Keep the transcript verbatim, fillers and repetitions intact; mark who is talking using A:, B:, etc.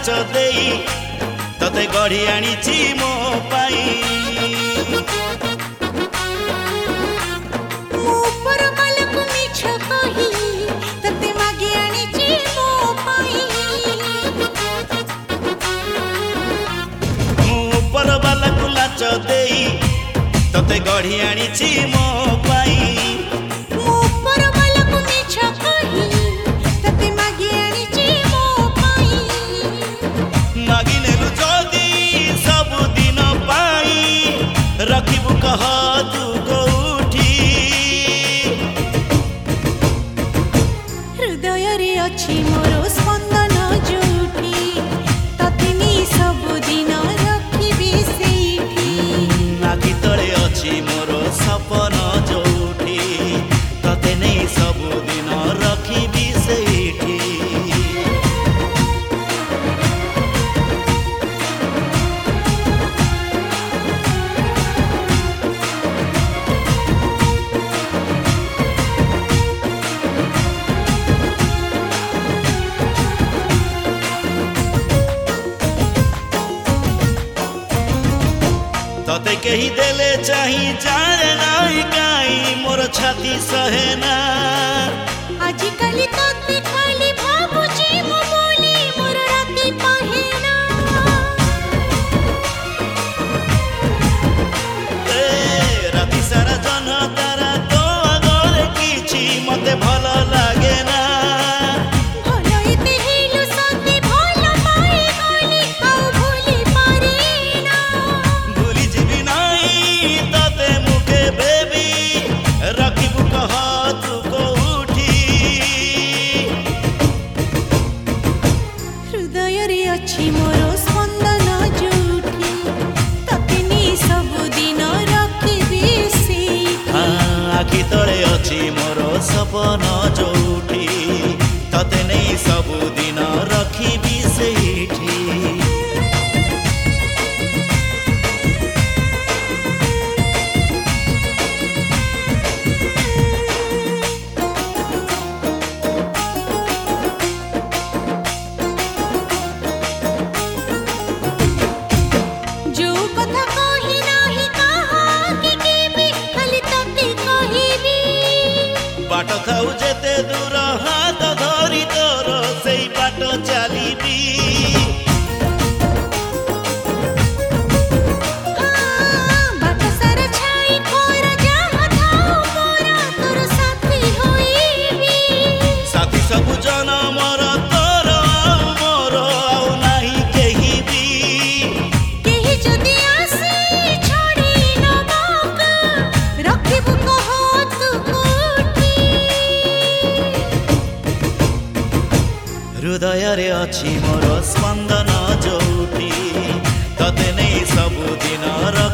A: लाच देई तते गढ़ी आनीची मो पाई
B: मो पर बालक मिछ कही तते मागी आनीची मो पाई
A: मो पर बालक लाच देई तते गढ़ी आनीची मो पाई
B: मो पर बालक मिछ कही तते मागी आनीची मो पाई
A: मागी नेलु जदी सब दिन पाई रखिबु कह तू कोठी
B: हृदय रे अछि मोर स्पंदन जोठी तते नी सब दिन रखिबी सेठी
A: आखि तले अछि मोर सपन जोठी तते नहीं सब दिन रखिबी सेठी तते कही देले चाही जाने नाई काई मोर छाती सहेना
B: आजिकाली तते खाली भाबुची मो बोली मोर राती पहेना
A: ए राती सारा जन तारा तो आगरे किछि मते भलो लागे ना
B: भलो इते हेलु सते भलो पाई गली आउ भूली पारेना
A: भूली जीवी नाई तते मुके बेबी रखिबु कह तू कोठी
B: हृदय रे अछि मोर स्पंदन जोठी तते नी सब दिन रखिबी सेठी
A: हाँ आखि तले अछि मोर सपन जोठी तते नहीं सब दिन रखिबी सेठी
B: जो कथा कही नाही कहा कि केबी खाली तते कहिबी
A: बाट थाउ जेते दूर हाथ धरी तोर सेई बाट चलीबी
B: बाट सारा छाई कोर जहाँ थाउ मोरा तोर साथी होइबी
A: साथी सब जन मोर तोर आउ मोर आउ नाही केही भी
B: केही जदि आसी छोड़ी नबक रखिबु कह तू कोठी
A: हृदय रे अछि मोर स्पंदन जोठी तते नहीं सब दिन रख